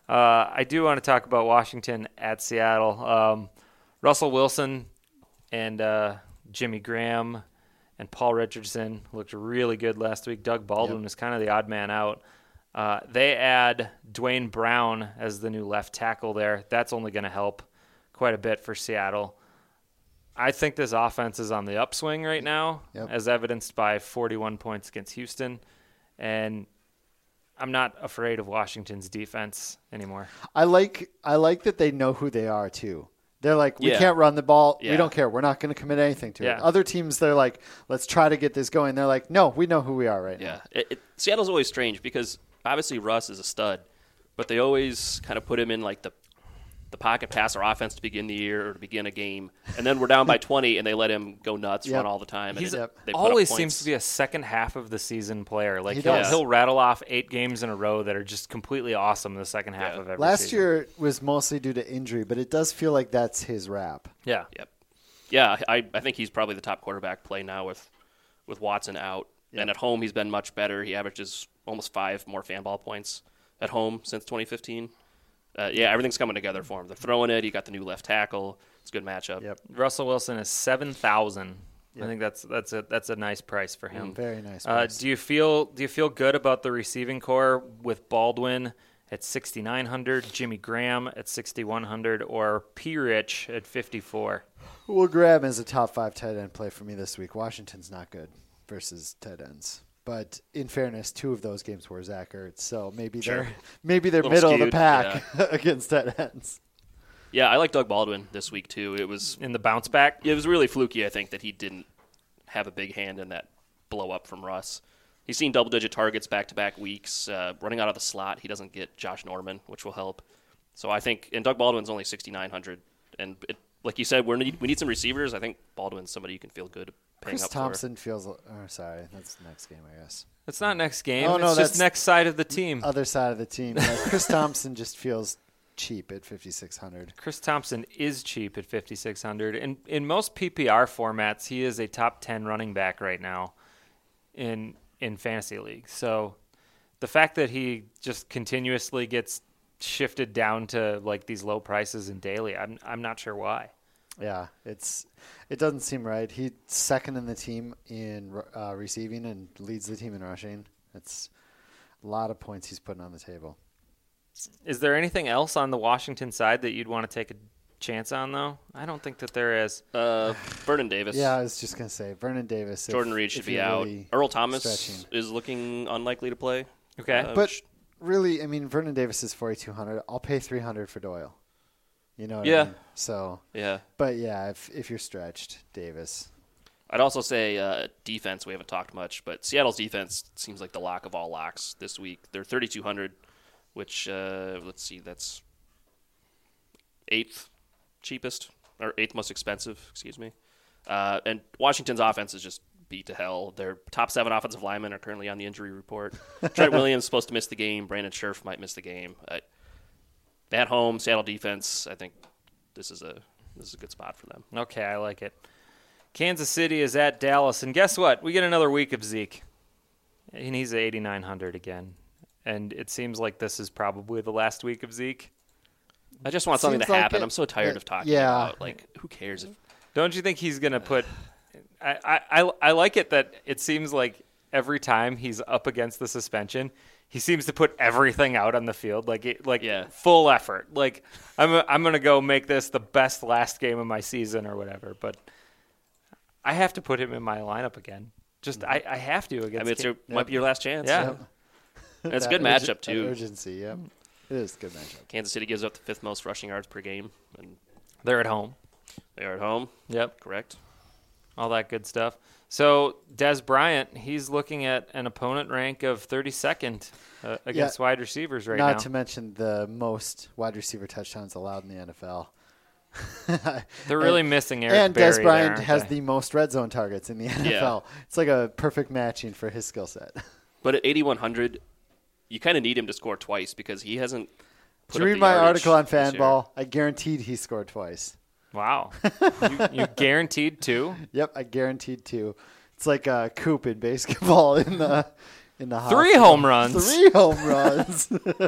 Speaker 4: I do want to talk about Washington at Seattle. Russell Wilson and Jimmy Graham and Paul Richardson looked really good last week. Doug Baldwin was kind of the odd man out. They add Dwayne Brown as the new left tackle there. That's only going to help quite a bit for Seattle. I think this offense is on the upswing right now, as evidenced by 41 points against Houston. And I'm not afraid of Washington's defense anymore.
Speaker 6: I like that they know who they are too. They're like, we
Speaker 5: Yeah.
Speaker 6: can't run the ball.
Speaker 5: Yeah.
Speaker 6: We don't care. We're not going to commit anything to
Speaker 4: Yeah.
Speaker 6: it. Other teams, they're like, let's try to get this going. They're like, no, we know who we are right now.
Speaker 5: Yeah. Seattle's always strange because obviously Russ is a stud, but they always kind of put him in like the pocket passer offense to begin the year or to begin a game, and then we're down by 20 and they let him go nuts, run all the time. And
Speaker 4: He
Speaker 5: they put up
Speaker 4: always
Speaker 5: points.
Speaker 4: seems to be a second half of the season player. Like
Speaker 6: He
Speaker 4: he'll,
Speaker 6: does.
Speaker 4: he'll rattle off 8 games in a row that are just completely awesome the second half of every
Speaker 6: Last
Speaker 4: season.
Speaker 6: year was mostly due to injury, but it does feel like that's his rap.
Speaker 4: Yeah.
Speaker 5: Yep. Yeah, I think he's probably the top quarterback play now with Watson out. And at home, he's been much better. He averages almost 5 more fan ball points at home since 2015. Everything's coming together for him. They're throwing it. He got the new left tackle. It's a good matchup.
Speaker 6: Yep.
Speaker 4: Russell Wilson is 7,000. I think that's a nice price for him.
Speaker 6: Very nice price.
Speaker 4: Do you feel good about the receiving core with Baldwin at 6,900, Jimmy Graham at 6,100, or P. Rich at 54?
Speaker 6: We'll grab him as a top 5 tight end play for me this week. Washington's not good versus tight ends. But in fairness, 2 of those games were Zach Ertz, so maybe they're
Speaker 5: Little
Speaker 6: middle of the
Speaker 5: skewed,
Speaker 6: pack against tight ends.
Speaker 5: Yeah, I like Doug Baldwin this week too. It was
Speaker 4: In the bounce back?
Speaker 5: It was really fluky, I think, that he didn't have a big hand in that blow up from Russ. He's seen double-digit targets back-to-back weeks. Running out of the slot, he doesn't get Josh Norman, which will help. So I think, and Doug Baldwin's only 6,900. And like you said, we need some receivers. I think Baldwin's somebody you can feel good paying
Speaker 6: Chris
Speaker 5: up
Speaker 6: Thompson feels. Sorry, that's the next game, I guess.
Speaker 4: It's not next game.
Speaker 6: Oh, no,
Speaker 4: it's just
Speaker 6: that's
Speaker 4: next side of the team.
Speaker 6: Other side of the team. Chris Thompson just feels cheap at 5,600.
Speaker 4: Chris Thompson is cheap at 5,600. And in most PPR formats, he is a top 10 running back right now in fantasy leagues. So the fact that he just continuously gets shifted down to like these low prices in daily, I'm not sure why.
Speaker 6: Yeah, it doesn't seem right. He's second in the team in receiving and leads the team in rushing. It's a lot of points he's putting on the table.
Speaker 4: Is there anything else on the Washington side that you'd want to take a chance on, though? I don't think that there is.
Speaker 5: Vernon Davis.
Speaker 6: Yeah, I was just going to say Vernon Davis.
Speaker 5: Jordan Reed should be out.
Speaker 6: Really
Speaker 5: Earl Thomas
Speaker 6: stretching.
Speaker 5: is looking unlikely to play.
Speaker 4: Okay.
Speaker 6: But really, I mean, Vernon Davis is 4,200. I'll pay 300 for Doyle. You know what I mean? So,
Speaker 5: yeah.
Speaker 6: But yeah, if you're stretched, Davis.
Speaker 5: I'd also say defense. We haven't talked much, but Seattle's defense seems like the lock of all locks this week. They're 3,200, which let's see, that's 8th cheapest or 8th most expensive. Excuse me. And Washington's offense is just beat to hell. Their top 7 offensive linemen are currently on the injury report. Trent Williams is supposed to miss the game. Brandon Scherf might miss the game. At home, Seattle defense. I think this is a good spot for them.
Speaker 4: Okay, I like it. Kansas City is at Dallas, and guess what? We get another week of Zeke, and he's at 8,900 again. And it seems like this is probably the last week of Zeke.
Speaker 5: I just want something to
Speaker 6: Seems like
Speaker 5: happen.
Speaker 6: it.
Speaker 5: I'm so tired of talking
Speaker 6: Yeah.
Speaker 5: about, like, who cares?
Speaker 4: Don't you think he's going to put I like it that it seems like every time he's up against the suspension, he seems to put everything out on the field, full effort. Like, I'm going to go make this the best last game of my season or whatever, but I have to put him in my lineup again. Just I have to against
Speaker 5: Might be your last chance.
Speaker 4: Yeah.
Speaker 6: Yep.
Speaker 5: And it's a good matchup, too.
Speaker 6: Urgency, yep. It is a good matchup.
Speaker 5: Kansas City gives up the 5th most rushing yards per game, and
Speaker 4: They're at home.
Speaker 5: they are at home.
Speaker 4: Yep.
Speaker 5: Correct.
Speaker 4: All that good stuff. So Des Bryant, he's looking at an opponent rank of 32nd against wide receivers right now.
Speaker 6: Not to mention the most wide receiver touchdowns allowed in the NFL.
Speaker 4: They're really missing Eric
Speaker 6: And
Speaker 4: Berry
Speaker 6: Des Bryant
Speaker 4: there, aren't
Speaker 6: has
Speaker 4: they?
Speaker 6: the most red zone targets in the NFL.
Speaker 5: Yeah.
Speaker 6: It's like a perfect matching for his skill set.
Speaker 5: But at 8,100, you kind of need him to score twice because he hasn't put
Speaker 6: Did you
Speaker 5: up
Speaker 6: read
Speaker 5: the
Speaker 6: my
Speaker 5: yardage
Speaker 6: article on
Speaker 5: this year.
Speaker 6: Fanball? I guaranteed he scored twice.
Speaker 4: Wow. you guaranteed 2?
Speaker 6: Yep, I guaranteed 2. It's like a coup in basketball in the
Speaker 4: 3
Speaker 6: hospital.
Speaker 4: home runs.
Speaker 6: 3 home runs.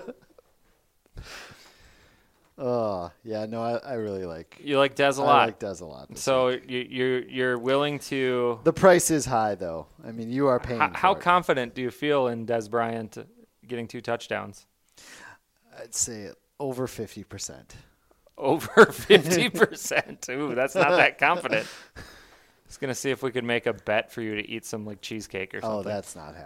Speaker 6: Oh, yeah, no, I really like.
Speaker 4: You like Des a
Speaker 6: I
Speaker 4: lot.
Speaker 6: like Des a lot.
Speaker 4: So you're willing to.
Speaker 6: The price is high, though. I mean, you are paying.
Speaker 4: How
Speaker 6: for it.
Speaker 4: confident do you feel in Des Bryant getting 2 touchdowns?
Speaker 6: I'd say over 50%.
Speaker 4: Over 50%. Ooh, that's not that confident. I was going to see if we could make a bet for you to eat some like cheesecake or something.
Speaker 6: Oh, that's not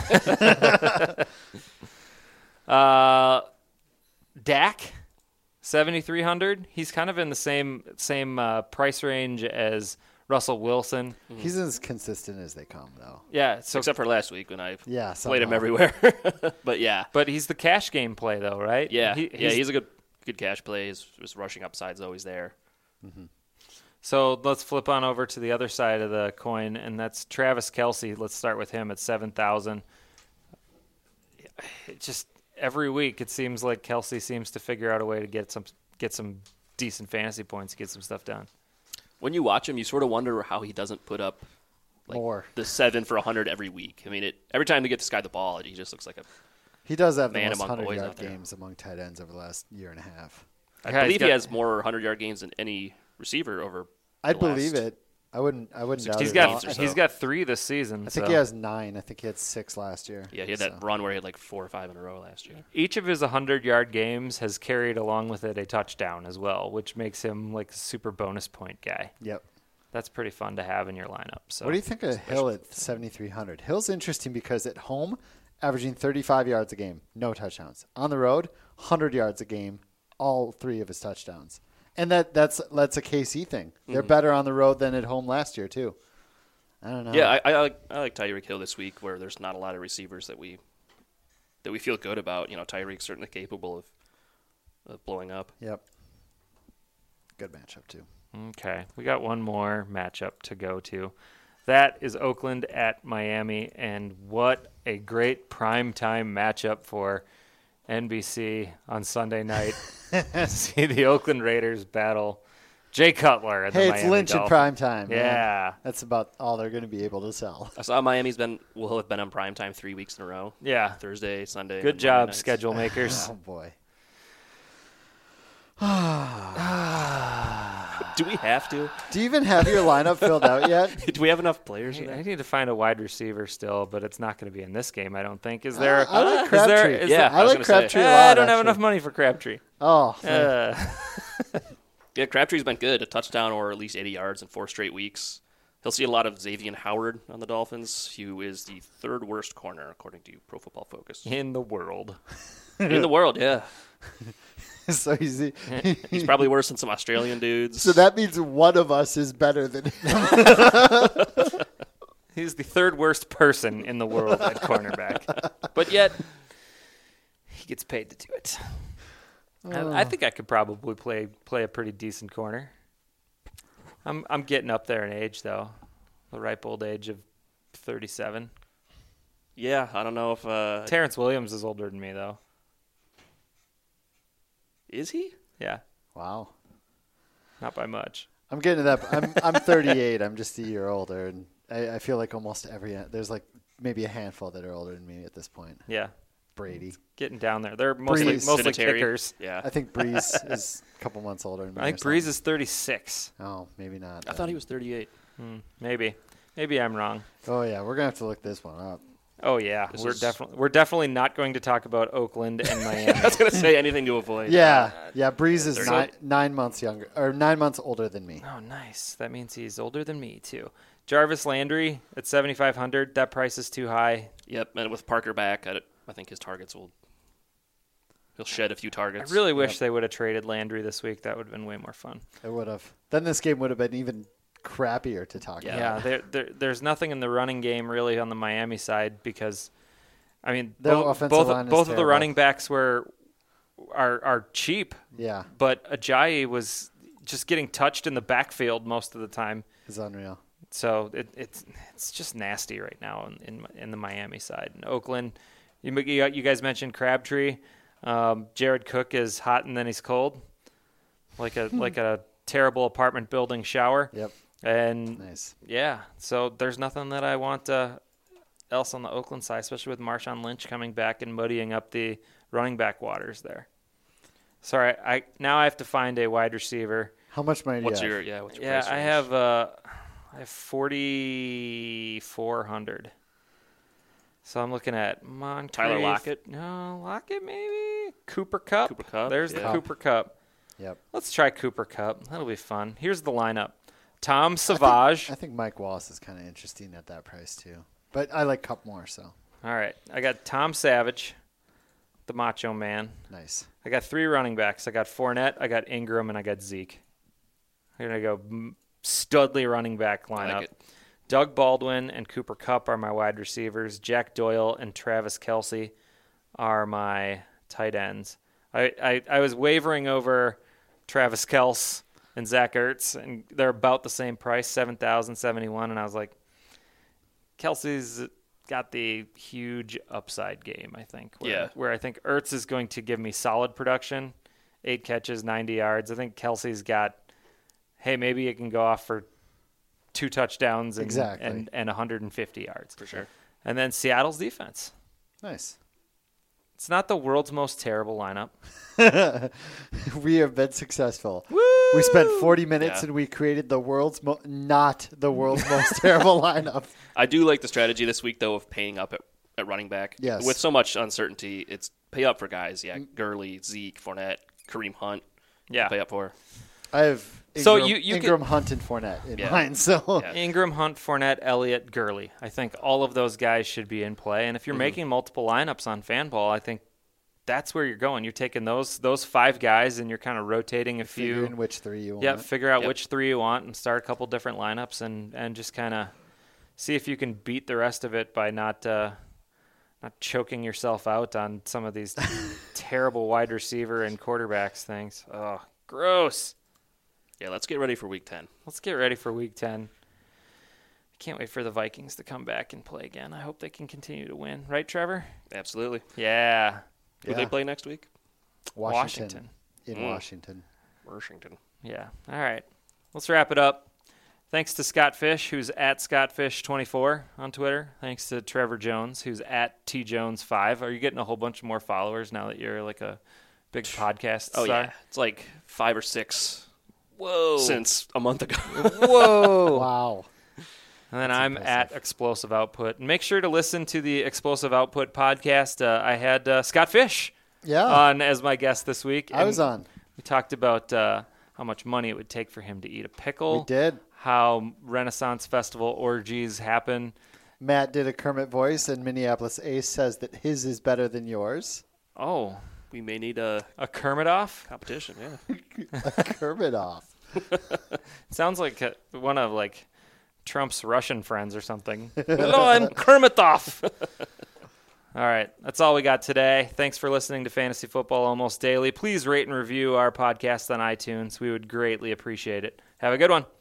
Speaker 6: happening.
Speaker 4: Dak, 7,300. He's kind of in the same price range as Russell Wilson.
Speaker 6: He's as consistent as they come, though.
Speaker 4: Yeah, so
Speaker 5: Except for last week when I
Speaker 6: Yeah,
Speaker 5: played him
Speaker 6: somehow.
Speaker 5: everywhere. But yeah.
Speaker 4: but he's the cash game play though, right?
Speaker 5: Yeah.
Speaker 4: He's
Speaker 5: He's a good cash play. His rushing upside's always there.
Speaker 4: So let's flip on over to the other side of the coin, and that's Travis Kelce. Let's start with him at 7,000. Just every week, it seems like Kelce seems to figure out a way to get some decent fantasy points, get some stuff done.
Speaker 5: When you watch him, you sort of wonder how he doesn't put up
Speaker 6: More.
Speaker 5: the 7 for 100 every week. I mean, every time they get this guy the ball, he just looks like a.
Speaker 6: He does have the
Speaker 5: Man
Speaker 6: most
Speaker 5: among boys
Speaker 6: 100-yard
Speaker 5: out there.
Speaker 6: games among tight ends over the last year and a half.
Speaker 5: I
Speaker 4: Yeah,
Speaker 5: believe
Speaker 4: he's
Speaker 5: he
Speaker 4: got-
Speaker 5: has more 100-yard games than any receiver over.
Speaker 6: I'd
Speaker 5: the last-
Speaker 6: believe it. I wouldn't doubt
Speaker 4: He's
Speaker 6: it.
Speaker 4: got
Speaker 6: at all.
Speaker 5: or so.
Speaker 4: he's got 3 this season.
Speaker 6: I think
Speaker 4: so.
Speaker 6: he has 9. I think he had 6 last year.
Speaker 5: Yeah, he had that run where he had like 4 or 5 in a row last year.
Speaker 4: Each of his 100-yard games has carried along with it a touchdown as well, which makes him like a super bonus point guy.
Speaker 6: Yep.
Speaker 4: That's pretty fun to have in your lineup. So
Speaker 6: What do you think of Hill at 7,300? Hill's interesting because at home, averaging 35 yards a game, no touchdowns. On the road, 100 yards a game, all 3 of his touchdowns. And that's a KC thing. They're better on the road than at home last year too. I don't know.
Speaker 5: Yeah, I like Tyreek Hill this week, where there's not a lot of receivers that we feel good about. You know, Tyreek's certainly capable of blowing up.
Speaker 6: Yep. Good matchup too.
Speaker 4: Okay, we got one more matchup to go to. That is Oakland at Miami, and what a great primetime matchup for NBC on Sunday night. see the Oakland Raiders battle Jay Cutler. And
Speaker 6: Hey,
Speaker 4: the
Speaker 6: it's
Speaker 4: Miami
Speaker 6: Lynch in
Speaker 4: Dolphins.
Speaker 6: prime time. man.
Speaker 4: Yeah.
Speaker 6: That's about all they're going to be able to sell.
Speaker 5: I saw Miami's will have been on primetime 3 weeks in a row.
Speaker 4: Yeah.
Speaker 5: Thursday, Sunday.
Speaker 4: Good
Speaker 5: and
Speaker 4: job,
Speaker 5: Monday nights.
Speaker 4: schedule makers.
Speaker 6: Oh, boy.
Speaker 5: Do we have to?
Speaker 6: Do you even have your lineup filled out yet?
Speaker 5: Do we have enough players in
Speaker 4: I
Speaker 5: there?
Speaker 4: need to find a wide receiver still, but it's not going to be in this game, I don't think. Is there?
Speaker 6: I like
Speaker 4: is there-
Speaker 6: Crabtree.
Speaker 4: is
Speaker 5: Yeah,
Speaker 4: there-
Speaker 6: I
Speaker 5: was
Speaker 6: like
Speaker 5: gonna say.
Speaker 6: Crabtree a lot.
Speaker 4: I don't have
Speaker 6: actually.
Speaker 4: enough money for Crabtree.
Speaker 6: Oh,
Speaker 5: Yeah, Crabtree's been good. A touchdown or at least 80 yards in 4 straight weeks. He'll see a lot of Xavier Howard on the Dolphins, who is the 3rd worst corner, according to Pro Football Focus.
Speaker 4: In the world.
Speaker 5: In the world, yeah.
Speaker 6: so easy.
Speaker 5: He's probably worse than some Australian dudes.
Speaker 6: So that means one of us is better than him.
Speaker 4: He's the 3rd worst person in the world at cornerback. But yet, he gets paid to do it. I think I could probably play a pretty decent corner. I'm getting up there in age, though. The ripe old age of 37.
Speaker 5: Yeah, I don't know if...
Speaker 4: Terrence Williams is older than me, though.
Speaker 5: is he?
Speaker 4: Yeah,
Speaker 6: Wow.
Speaker 4: not by much.
Speaker 6: I'm getting to that. I'm 38. I'm just a year older, and I feel like almost there's like maybe a handful that are older than me at this point.
Speaker 4: Yeah,
Speaker 6: Brady.
Speaker 4: getting down there. They're mostly
Speaker 6: Breeze.
Speaker 5: Vinatieri.
Speaker 4: kickers.
Speaker 5: Yeah.
Speaker 6: I think Breeze is a couple months older than me.
Speaker 4: I think
Speaker 6: or something.
Speaker 4: Breeze is 36.
Speaker 6: Oh, maybe not.
Speaker 5: I thought he was 38.
Speaker 4: Maybe I'm wrong.
Speaker 6: Oh yeah, we're gonna have to look this one up.
Speaker 4: Oh yeah,
Speaker 5: This
Speaker 4: we're
Speaker 5: is-
Speaker 4: definitely not going to talk about Oakland and Miami.
Speaker 5: I was going to say anything to avoid.
Speaker 6: Yeah, Breeze is
Speaker 5: 30.
Speaker 6: 9 months younger or 9 months older than me.
Speaker 4: Oh, nice. That means he's older than me too. Jarvis Landry at 7,500. That price is too high.
Speaker 5: Yep, and with Parker back, I think his targets he'll shed a few
Speaker 4: I
Speaker 5: targets.
Speaker 4: really wish they would have traded Landry this week. That would have been way more fun.
Speaker 6: It would have. Then this game would have been even crappier to talk
Speaker 5: Yeah.
Speaker 6: about.
Speaker 4: Yeah, there's nothing in the running game really on the Miami side because, I mean,
Speaker 6: Their
Speaker 4: both
Speaker 6: offensive line is
Speaker 4: of the
Speaker 6: terrible.
Speaker 4: running backs are cheap,
Speaker 6: Yeah,
Speaker 4: but Ajayi was just getting touched in the backfield most of the time.
Speaker 6: it's unreal.
Speaker 4: So it's just nasty right now in the Miami side. In Oakland, you guys mentioned Crabtree. Jared Cook is hot and then he's cold, like a terrible apartment building shower.
Speaker 6: Yep,
Speaker 4: And
Speaker 6: nice.
Speaker 4: yeah, so there's nothing that I want else on the Oakland side, especially with Marshawn Lynch coming back and muddying up the running back waters there. Sorry, I have to find a wide receiver.
Speaker 6: How much money do
Speaker 5: What's
Speaker 6: you
Speaker 5: your
Speaker 6: have?
Speaker 5: what's your
Speaker 4: Yeah,
Speaker 5: price
Speaker 4: I
Speaker 5: range?
Speaker 4: have 4,400. So I'm looking at Moncrief.
Speaker 5: Tyler Lockett?
Speaker 4: No, Lockett maybe. Cooper Kupp.
Speaker 5: Cooper Kupp,
Speaker 4: There's
Speaker 5: yeah.
Speaker 4: the Cooper Kupp.
Speaker 6: Yep.
Speaker 4: Let's try Cooper Kupp. That'll be fun. Here's the lineup. Tom Savage.
Speaker 6: I think Mike Wallace is kind of interesting at that price too, but I like Cup more. So
Speaker 4: All right. I got Tom Savage, the Macho Man.
Speaker 6: nice.
Speaker 4: I got 3 running backs. I got Fournette, I got Ingram, and I got Zeke. I'm going to go Studley running back
Speaker 5: I
Speaker 4: lineup.
Speaker 5: like it.
Speaker 4: Doug Baldwin and Cooper Kupp are my wide receivers. Jack Doyle and Travis Kelce are my tight ends. I was wavering over Travis Kelce and Zach Ertz, and they're about the same price, $7,071, and I was like, Kelsey's got the huge upside game, I think. Where I think Ertz is going to give me solid production, 8 catches, 90 yards. I think Kelsey's got, hey, maybe it can go off for 2 touchdowns and,
Speaker 6: Exactly.
Speaker 4: and 150 yards.
Speaker 5: For sure.
Speaker 4: And then Seattle's defense.
Speaker 6: Nice.
Speaker 4: It's not the world's most terrible lineup.
Speaker 6: We have been successful. We spent 40 minutes
Speaker 5: Yeah.
Speaker 6: and we created the world's not the world's most terrible lineup.
Speaker 5: I do like the strategy this week, though, of paying up at running back.
Speaker 6: Yes.
Speaker 5: With so much uncertainty, it's pay up for guys. Yeah, Gurley, Zeke, Fournette, Kareem Hunt.
Speaker 4: Yeah.
Speaker 5: Pay up for.
Speaker 6: I have
Speaker 4: So
Speaker 6: Ingram,
Speaker 4: you
Speaker 6: Ingram Hunt, and Fournette in
Speaker 5: Yeah.
Speaker 6: mine. So
Speaker 5: Yeah.
Speaker 4: Ingram, Hunt, Fournette, Elliott, Gurley. I think all of those guys should be in play. And if you're making multiple lineups on FanBall, I think that's where you're going. You're taking those 5 guys and you're kind of rotating a few.
Speaker 6: figuring which 3 you want.
Speaker 4: Yeah, figure out
Speaker 5: Yep.
Speaker 4: which 3 you want and start a couple different lineups and just kind of see if you can beat the rest of it by not choking yourself out on some of these terrible wide receiver and quarterbacks things. Oh, gross.
Speaker 5: Yeah, let's get ready for Week 10.
Speaker 4: Let's get ready for Week 10. I can't wait for the Vikings to come back and play again. I hope they can continue to win. Right, Trevor?
Speaker 5: Absolutely.
Speaker 4: Yeah.
Speaker 5: Who they play next week?
Speaker 6: Washington. in Washington.
Speaker 5: Washington.
Speaker 4: Yeah. All right. Let's wrap it up. Thanks to Scott Fish, who's at ScottFish24 on Twitter. Thanks to Trevor Jones, who's at TJones5. Are you getting a whole bunch more followers now that you're like a big podcast
Speaker 5: Oh,
Speaker 4: star?
Speaker 5: yeah. It's like 5 or 6
Speaker 4: Whoa.
Speaker 5: since a month ago.
Speaker 4: Whoa.
Speaker 6: Wow.
Speaker 4: And then I'm at Explosive Output. And make sure to listen to the Explosive Output podcast. I had Scott Fish on as my guest this week.
Speaker 6: I was on.
Speaker 4: We talked about how much money it would take for him to eat a pickle.
Speaker 6: We did.
Speaker 4: How Renaissance Festival orgies happen.
Speaker 7: Matt did a Kermit voice, and Minneapolis Ace says that his is better than yours.
Speaker 4: Oh,
Speaker 5: We may need a
Speaker 4: Kermit off?
Speaker 5: competition, yeah.
Speaker 6: Kermit off.
Speaker 4: Sounds like one of like Trump's Russian friends or something. Hello, I'm Kermit off. All right, that's all we got today. Thanks for listening to Fantasy Football Almost Daily. Please rate and review our podcast on iTunes. We would greatly appreciate it. Have a good one.